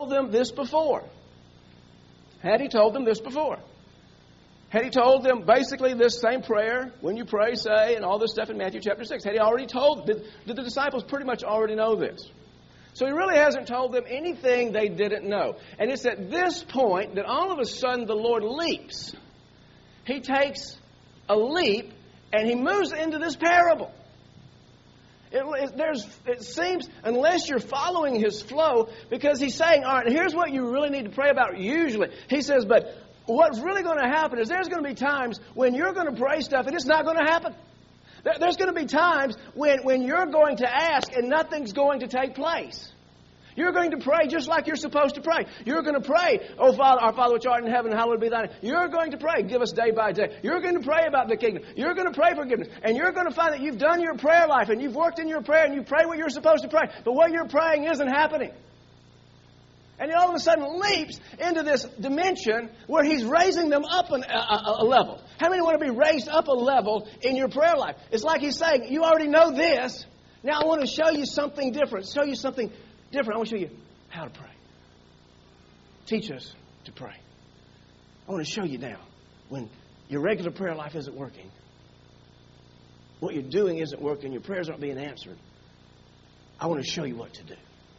them this before? Had he told them this before? Had he told them basically this same prayer, when you pray, say, and all this stuff in Matthew chapter 6? Had he already told them? Did the disciples pretty much already know this? So he really hasn't told them anything they didn't know. And it's at this point that all of a sudden the Lord leaps. He takes a leap and he moves into this parable. It seems, unless you're following his flow, because he's saying, all right, here's what you really need to pray about usually. He says, but what's really going to happen is there's going to be times when you're going to pray stuff and it's not going to happen. There's going to be times when you're going to ask and nothing's going to take place. You're going to pray just like you're supposed to pray. You're going to pray, oh Father, our Father which art in heaven, hallowed be thy name. You're going to pray, give us day by day. You're going to pray about the kingdom. You're going to pray forgiveness. And you're going to find that you've done your prayer life and you've worked in your prayer and you pray what you're supposed to pray. But what you're praying isn't happening. And he all of a sudden leaps into this dimension where he's raising them up a level. How many want to be raised up a level in your prayer life? It's like he's saying, you already know this. Now I want to show you something different. Show you something different. I want to show you how to pray. Teach us to pray. I want to show you now when your regular prayer life isn't working. What you're doing isn't working. Your prayers aren't being answered. I want to show you what to do.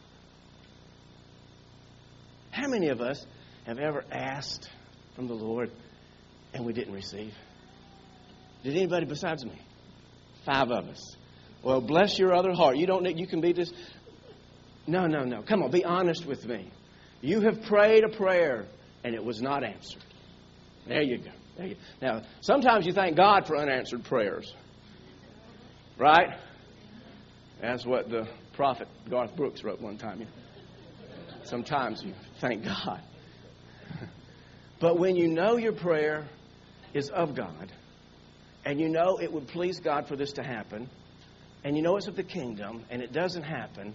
How many of us have ever asked from the Lord and we didn't receive? Did anybody besides me? 5 of us. Well, bless your other heart. You can be this. No. Come on, be honest with me. You have prayed a prayer and it was not answered. There you go. Now, sometimes you thank God for unanswered prayers. Right? That's what the prophet Garth Brooks wrote one time. Sometimes you thank God. But when you know your prayer is of God, and you know it would please God for this to happen, and you know it's of the kingdom, and it doesn't happen,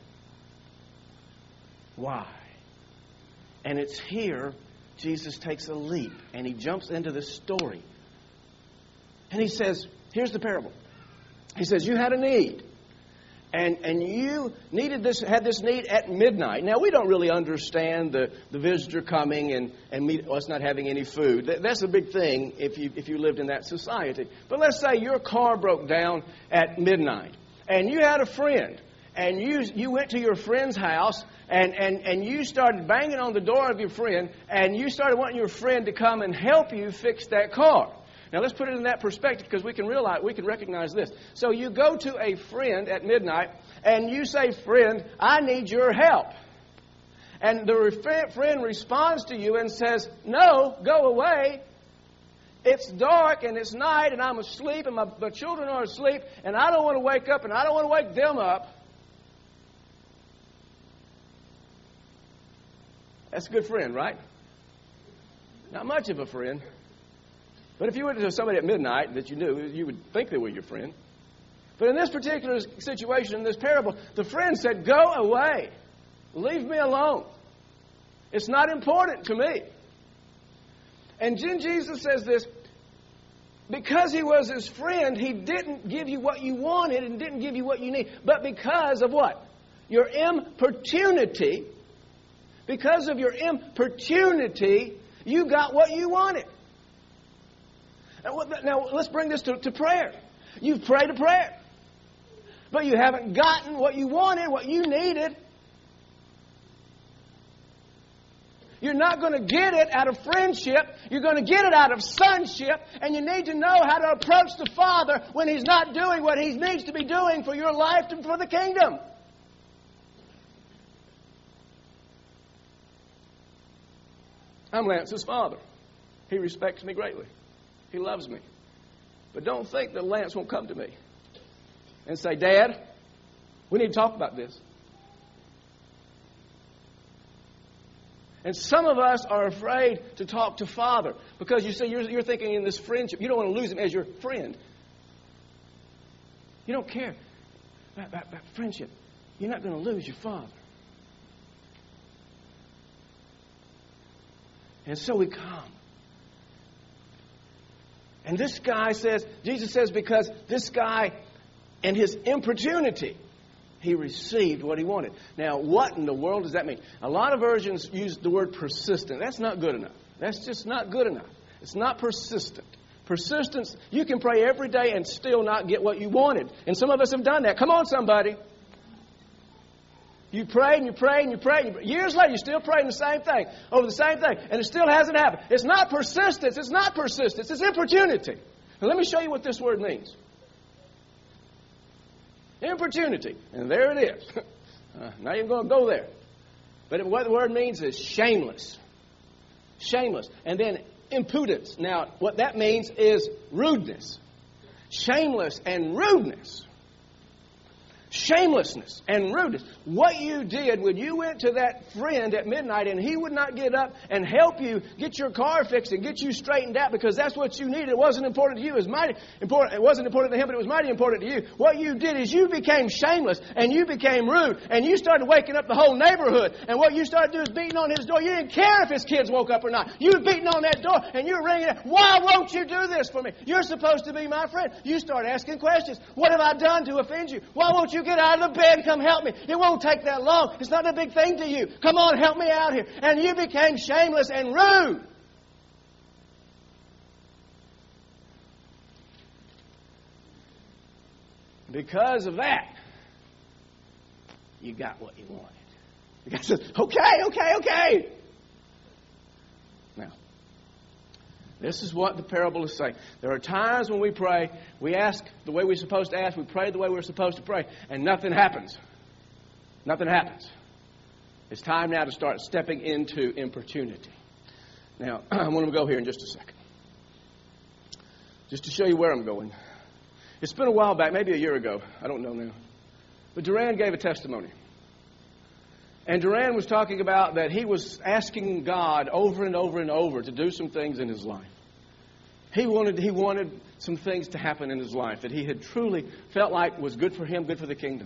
why? And it's here Jesus takes a leap, and he jumps into this story. And he says, here's the parable. He says, you had a need. And you had this need at midnight. Now, we don't really understand the visitor coming and us not having any food. That's a big thing if you lived in that society. But let's say your car broke down at midnight. And you had a friend. And you went to your friend's house and you started banging on the door of your friend. And you started wanting your friend to come and help you fix that car. Now, let's put it in that perspective because we can recognize this. So you go to a friend at midnight and you say, friend, I need your help. And the friend responds to you and says, no, go away. It's dark and it's night and I'm asleep and my children are asleep and I don't want to wake up and I don't want to wake them up. That's a good friend, right? Not much of a friend. But if you went to somebody at midnight that you knew, you would think they were your friend. But in this particular situation, in this parable, the friend said, go away. Leave me alone. It's not important to me. And then Jesus says this, because he was his friend, he didn't give you what you wanted and didn't give you what you need. But because of what? Your importunity. Because of your importunity, you got what you wanted. Now, let's bring this to prayer. You've prayed a prayer, but you haven't gotten what you wanted, what you needed. You're not going to get it out of friendship. You're going to get it out of sonship, and you need to know how to approach the Father when He's not doing what He needs to be doing for your life and for the kingdom. I'm Lance's father. He respects me greatly. He loves me. But don't think that Lance won't come to me and say, Dad, we need to talk about this. And some of us are afraid to talk to Father because you see, you're thinking in this friendship. You don't want to lose Him as your friend. You don't care about friendship. You're not going to lose your Father. And so we come. And this guy says, Jesus says, because this guy and his importunity, He received what he wanted. Now, what in the world does that mean? A lot of versions use the word persistent. That's not good enough. That's just not good enough. It's not persistent. Persistence, you can pray every day and still not get what you wanted. And some of us have done that. Come on, somebody. You pray and you pray and you pray. And years later, you're still praying the same thing, over the same thing, and it still hasn't happened. It's not persistence. It's not persistence. It's importunity. Now, let me show you what this word means. Importunity. And there it is. Not even going to go there. But what the word means is shameless. Shameless. And then impudence. Now, what that means is rudeness. Shameless and rudeness. Shamelessness and rudeness. What you did when you went to that friend at midnight and he would not get up and help you get your car fixed and get you straightened out because that's what you needed. It wasn't important to you. It was mighty important. It wasn't important to him, but it was mighty important to you. What you did is you became shameless and you became rude and you started waking up the whole neighborhood. And what you started doing is beating on his door. You didn't care if his kids woke up or not. You were beating on that door and you were ringing it. Why won't you do this for me? You're supposed to be my friend. You start asking questions. What have I done to offend you? Why won't you get out of the bed and come help me? It won't take that long. It's not a big thing to you. Come on, help me out here. And you became shameless and rude. Because of that, you got what you wanted. The guy says, okay. Now, this is what the parable is saying. There are times when we pray, we ask the way we're supposed to ask, we pray the way we're supposed to pray, and nothing happens. Nothing happens. It's time now to start stepping into importunity. Now, I want to go here in just a second. Just to show you where I'm going. It's been a while back, maybe a year ago. I don't know now. But Duran gave a testimony. And Duran was talking about that he was asking God over and over and over to do some things in his life. He wanted some things to happen in his life that he had truly felt like was good for him, good for the kingdom.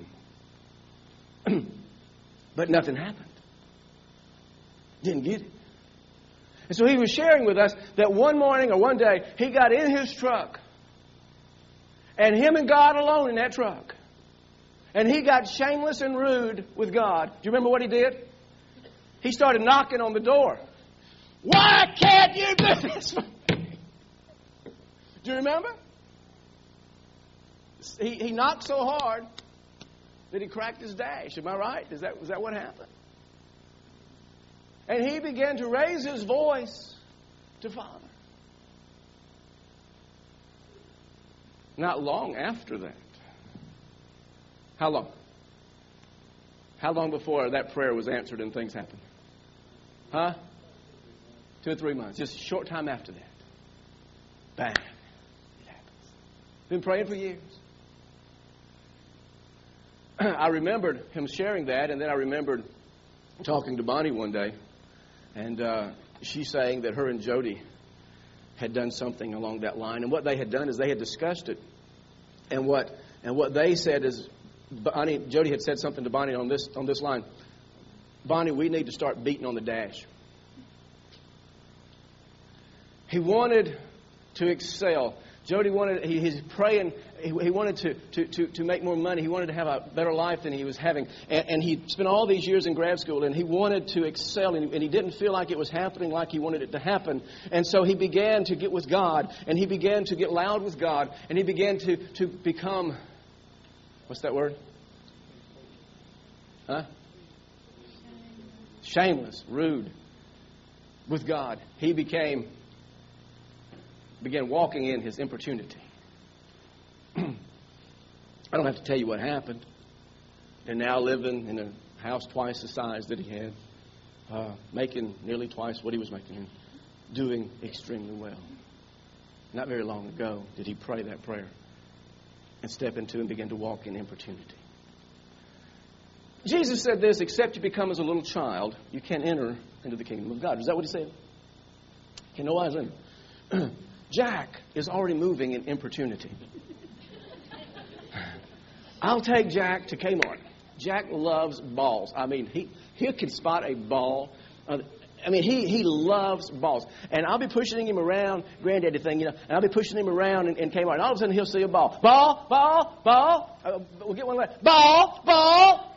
But nothing happened. Didn't get it. And so he was sharing with us that one morning or one day, he got in his truck. And him and God alone in that truck. And he got shameless and rude with God. Do you remember what he did? He started knocking on the door. Why can't you do this for me? Do you remember? He knocked so hard that he cracked his dash. Am I right? Was that what happened? And he began to raise his voice to Father. Not long after that. How long? How long before that prayer was answered and things happened? 2 or 3 months. Just a short time after that. Bang. It happens. Been praying for years. I remembered him sharing that, and then I remembered talking to Bonnie one day, and she saying that her and Jody had done something along that line. And what they had done is they had discussed it. And what they said is, Jody had said something to Bonnie on this line. Bonnie, we need to start beating on the dash. He wanted to excel. Jody wanted, he's praying, he wanted to make more money. He wanted to have a better life than he was having. And he spent all these years in grad school, and he wanted to excel, and he didn't feel like it was happening like he wanted it to happen. And so he began to get with God, and he began to get loud with God, and he began to become, what's that word? Shameless, rude with God. He began walking in his importunity. I don't have to tell you what happened. They're now living in a house twice the size that he had, making nearly twice what he was making, and doing extremely well. Not very long ago did he pray that prayer and step into and begin to walk in importunity. Jesus said this, except you become as a little child, you can't enter into the kingdom of God. Is that what he said? Okay, no eyes in. Jack is already moving in importunity. I'll take Jack to Kmart. Jack loves balls. I mean, he can spot a ball. I mean, he loves balls. And I'll be pushing him around, granddaddy thing, and I'll be pushing him around in Kmart. And all of a sudden, he'll see a ball. Ball, ball, ball. We'll get one left. Ball, ball.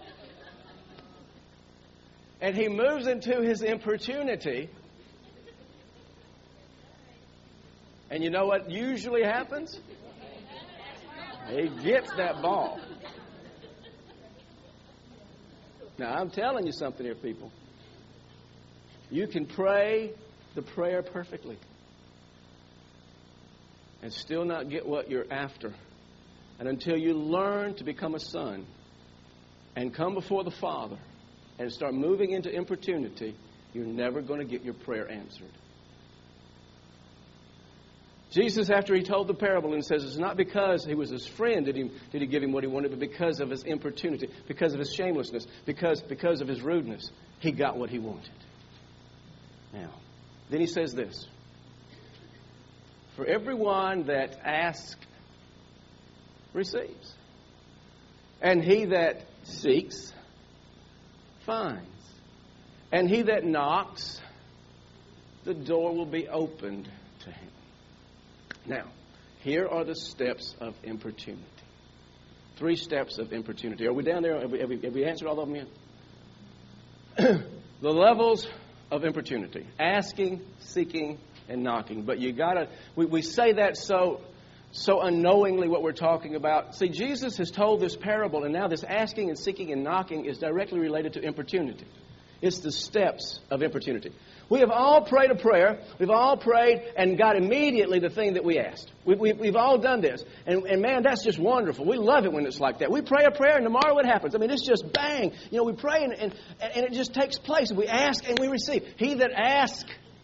And he moves into his importunity. And you know what usually happens? He gets that ball. Now, I'm telling you something here, people. You can pray the prayer perfectly and still not get what you're after. And until you learn to become a son and come before the Father and start moving into importunity, you're never going to get your prayer answered. Jesus, after he told the parable, and says it's not because he was his friend did he give him what he wanted, but because of his importunity, because of his shamelessness, because of his rudeness, he got what he wanted. Now, then he says this. For everyone that asks, receives. And he that seeks, finds. And he that knocks, the door will be opened to him. Now, here are the steps of importunity. 3 steps of importunity. Are we down there? Have we answered all of them yet? The levels of importunity. Asking, seeking, and knocking. But you gotta, we say that so unknowingly what we're talking about. See, Jesus has told this parable, and now this asking and seeking and knocking is directly related to importunity. It's the steps of importunity. We have all prayed a prayer. We've all prayed and got immediately the thing that we asked. We've all done this. And man, that's just wonderful. We love it when it's like that. We pray a prayer and tomorrow it happens. I mean, it's just bang. You know, we pray and it just takes place. We ask and we receive. He that asks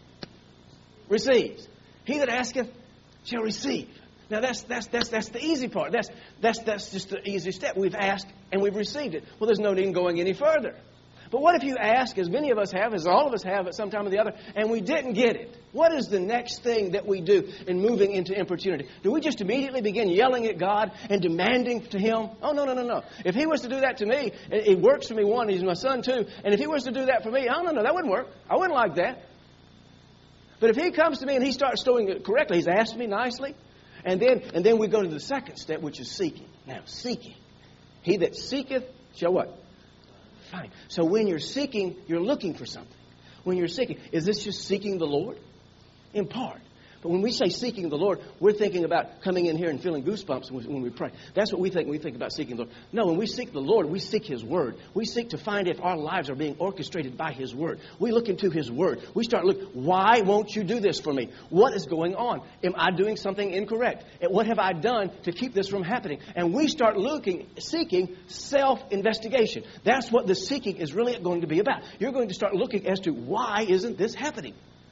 receives. He that asketh shall receive. Now that's the easy part. That's just the easy step. We've asked and we've received it. Well, there's no need in going any further. But what if you ask, as many of us have, as all of us have at some time or the other, and we didn't get it? What is the next thing that we do in moving into importunity? Do we just immediately begin yelling at God and demanding to Him? Oh, no. If He was to do that to me, it works for me, one, He's my son, two, and if He was to do that for me, oh, no, that wouldn't work. I wouldn't like that. But if He comes to me and He starts doing it correctly, He's asked me nicely, and then we go to the second step, which is seeking. Now, seeking. He that seeketh shall what? Fine. So when you're seeking, you're looking for something. When you're seeking, is this just seeking the Lord? In part. But when we say seeking the Lord, we're thinking about coming in here and feeling goosebumps when we pray. That's what we think when we think about seeking the Lord. No, when we seek the Lord, we seek His Word. We seek to find if our lives are being orchestrated by His Word. We look into His Word. We start looking, why won't you do this for me? What is going on? Am I doing something incorrect? And what have I done to keep this from happening? And we start seeking self-investigation. That's what the seeking is really going to be about. You're going to start looking as to why isn't this happening?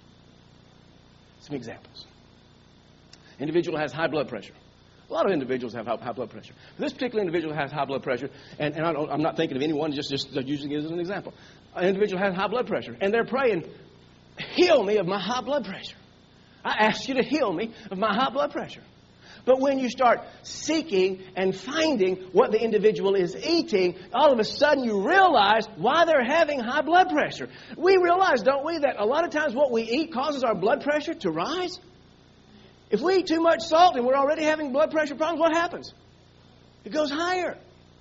Some examples. Individual has high blood pressure. A lot of individuals have high blood pressure. This particular individual has high blood pressure, and I'm not thinking of anyone, just using it as an example. An individual has high blood pressure, and they're praying, heal me of my high blood pressure. I ask you to heal me of my high blood pressure. But when you start seeking and finding what the individual is eating, all of a sudden you realize why they're having high blood pressure. We realize, don't we, that a lot of times what we eat causes our blood pressure to rise? If we eat too much salt and we're already having blood pressure problems, what happens? It goes higher.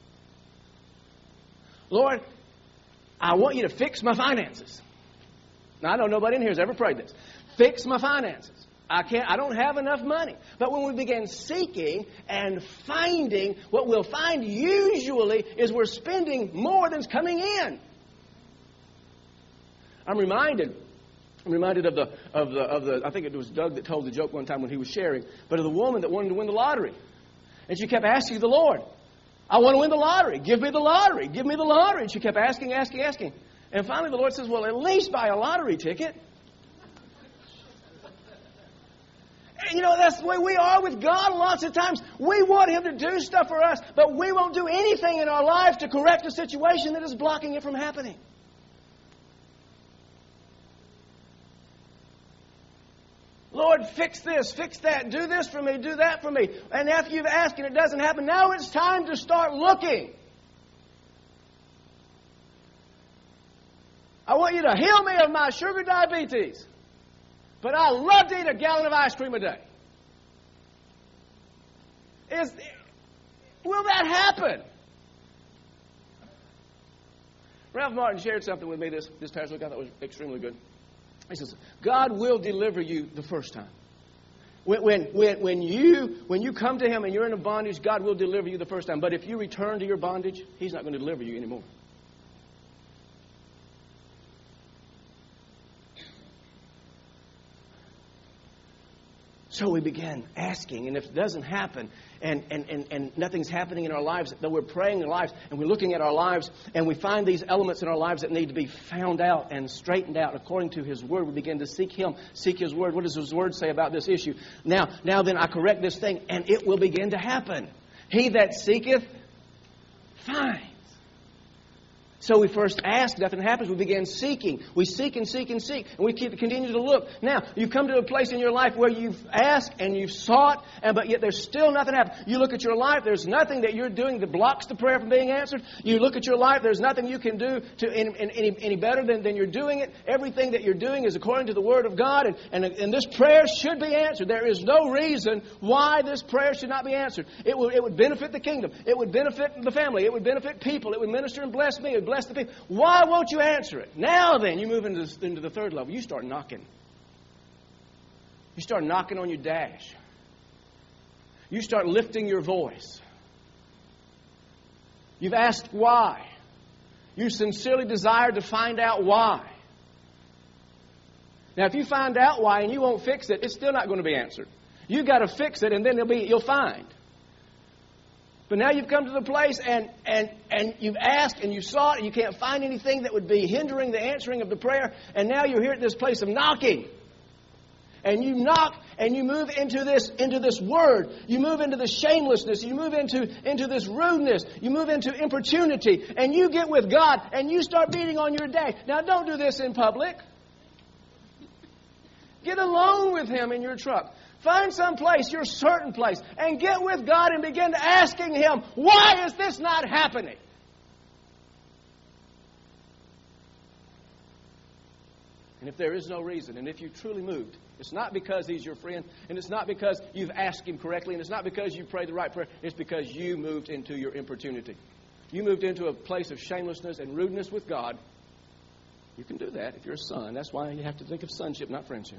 Lord, I want you to fix my finances. Now, I know nobody in here has ever prayed this. Fix my finances. I don't have enough money. But when we begin seeking and finding, what we'll find usually is we're spending more than's coming in. I'm reminded of the I think it was Doug that told the joke one time when he was sharing, but of the woman that wanted to win the lottery. And she kept asking the Lord, I want to win the lottery. Give me the lottery. Give me the lottery. And she kept asking. And finally the Lord says, well, at least buy a lottery ticket. You know, that's the way we are with God lots of times. We want Him to do stuff for us, but we won't do anything in our life to correct a situation that is blocking it from happening. Lord, fix this, fix that, do this for me, do that for me. And after you've asked and it doesn't happen, now it's time to start looking. I want you to heal me of my sugar diabetes. But I love to eat a gallon of ice cream a day. Will that happen? Ralph Martin shared something with me this past week I thought was extremely good. He says, God will deliver you the first time. When you come to Him and you're in a bondage, God will deliver you the first time. But if you return to your bondage, He's not going to deliver you anymore. So we began asking, and if it doesn't happen, and nothing's happening in our lives, though we're praying in our lives, and we're looking at our lives, and we find these elements in our lives that need to be found out and straightened out according to His Word, we begin to seek Him, seek His Word. What does His Word say about this issue? Now then I correct this thing, and it will begin to happen. He that seeketh, finds. So we first ask, nothing happens. We begin seeking. We seek and seek and seek. And we continue to look. Now, you've come to a place in your life where you've asked and you've sought, but yet there's still nothing happening. You look at your life, there's nothing that you're doing that blocks the prayer from being answered. You look at your life, there's nothing you can do to any better than you're doing it. Everything that you're doing is according to the Word of God, and this prayer should be answered. There is no reason why this prayer should not be answered. It would benefit the kingdom. It would benefit the family. It would benefit people. It would minister and bless me. It would bless the people. Why won't you answer it? Now then, you move into the third level. You start knocking. You start knocking on your dash. You start lifting your voice. You've asked why. You sincerely desire to find out why. Now, if you find out why and you won't fix it, it's still not going to be answered. You've got to fix it, and then you'll find. But now you've come to the place and you've asked and you've sought and you can't find anything that would be hindering the answering of the prayer. And now you're here at this place of knocking. And you knock and you move into this word. You move into the shamelessness. You move into this rudeness. You move into importunity. And you get with God and you start beating on your day. Now don't do this in public. Get alone with Him in your truck. Find some place, your certain place, and get with God and begin asking Him, why is this not happening? And if there is no reason, and if you truly moved, it's not because He's your friend, and it's not because you've asked Him correctly, and it's not because you prayed the right prayer, it's because you moved into your importunity. You moved into a place of shamelessness and rudeness with God. You can do that if you're a son. That's why you have to think of sonship, not friendship.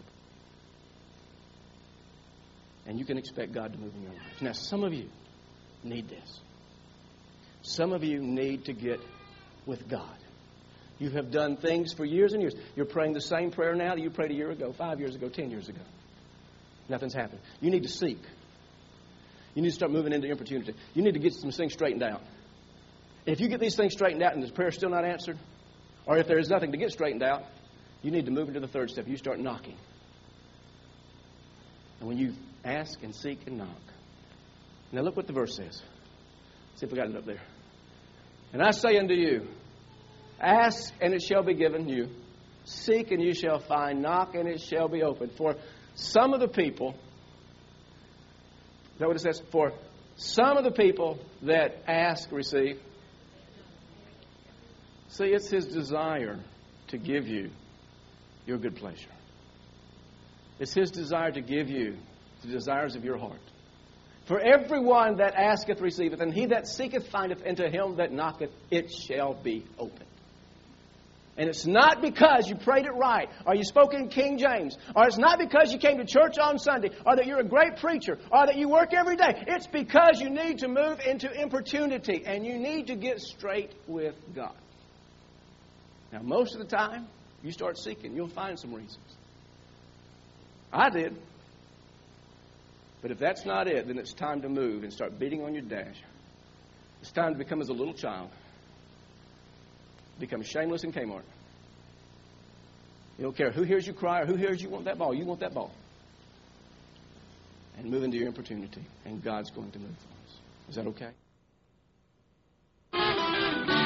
And you can expect God to move in your life. Now, some of you need this. Some of you need to get with God. You have done things for years and years. You're praying the same prayer now that you prayed a year ago, 5 years ago, 10 years ago. Nothing's happened. You need to seek. You need to start moving into importunity. You need to get some things straightened out. And if you get these things straightened out and the prayer is still not answered, or if there is nothing to get straightened out, you need to move into the third step. You start knocking. And when you ask and seek and knock. Now look what the verse says. See if we got it up there. And I say unto you, ask and it shall be given you. Seek and you shall find. Knock and it shall be opened. For some of the people, is that what it says? For some of the people that ask receive. See, it's His desire to give you your good pleasure. It's His desire to give you the desires of your heart. For everyone that asketh receiveth, and he that seeketh findeth, and to him that knocketh it shall be opened. And it's not because you prayed it right, or you spoke in King James, or it's not because you came to church on Sunday, or that you're a great preacher, or that you work every day. It's because you need to move into importunity, and you need to get straight with God. Now, most of the time, you start seeking, you'll find some reasons. I did. But if that's not it, then it's time to move and start beating on your dash. It's time to become as a little child. Become shameless in Kmart. You don't care who hears you cry or who hears you want that ball. You want that ball. And move into your importunity. And God's going to move for us. Is that okay?